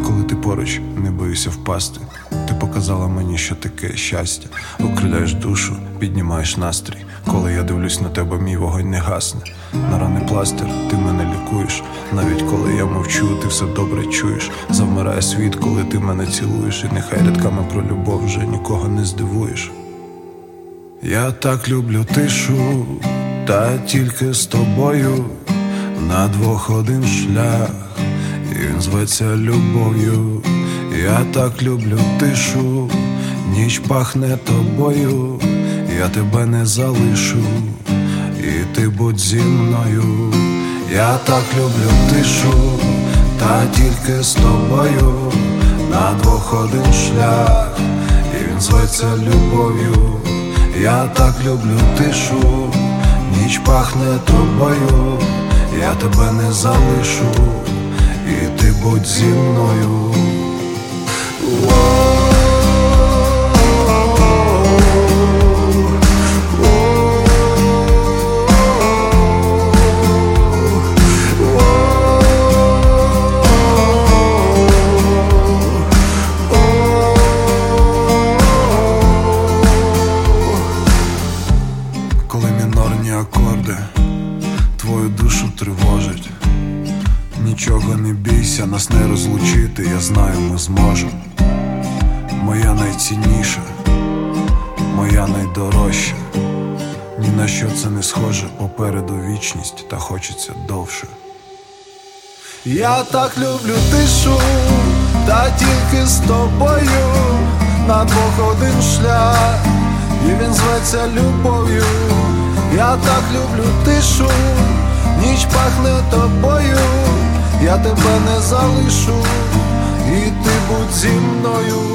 коли ти поруч, не боюся впасти. Ти показала мені, що таке щастя. Окриляєш душу, піднімаєш настрій. Коли я дивлюсь на тебе, мій вогонь не гасне. На рани пластир, ти мене лікуєш. Навіть коли я мовчу, ти все добре чуєш. Завмирає світ, коли ти мене цілуєш. І нехай рядками про любов вже нікого не здивуєш. Я так люблю тишу, та тільки з тобою. На двох один шлях, і він зветься любов'ю. Я так люблю тишу, ніч пахне тобою. Я тебе не залишу, і ти будь зі мною. Я так люблю тишу, та тільки з тобою. На двох один шлях, і він зветься любов'ю. Я так люблю тишу, ніч пахне тобою. Я тебе не залишу, і ти будь зі мною. Коли мінорні акорди твою душу тривожать, нічого не бійся, нас не розлучити, я знаю, ми зможемо. Моя найцінніша, моя найдорожча. Ні на що це не схоже, попереду вічність, та хочеться довше. Я так люблю тишу, та тільки з тобою. На двох один шлях, і він зветься любов'ю. Я так люблю тишу, ніч пахне тобою. Я тебе не залишу, і ти будь зі мною.